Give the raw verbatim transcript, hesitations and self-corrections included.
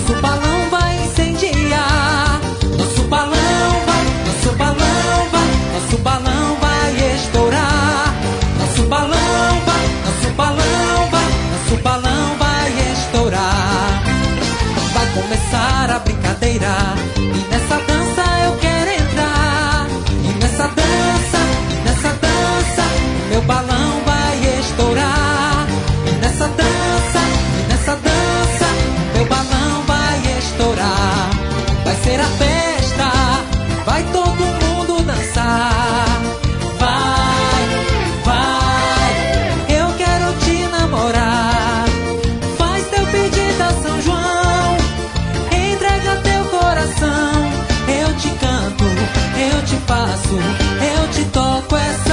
Nosso balão vai incendiar. Nosso balão vai, nosso balão vai, nosso balão vai estourar. Nosso balão vai, nosso balão vai, nosso balão vai estourar. Vai começar a brincadeira e nessa dança eu quero entrar. E nessa dança, e nessa dança, meu balão vai estourar. E nessa dança, e nessa dança, meu balão vai estourar. Vai ser a festa, vai todo mundo dançar. Vai, vai, eu quero te namorar. Faz teu pedido a São João, entrega teu coração. Eu te canto, eu te faço, eu te toco essa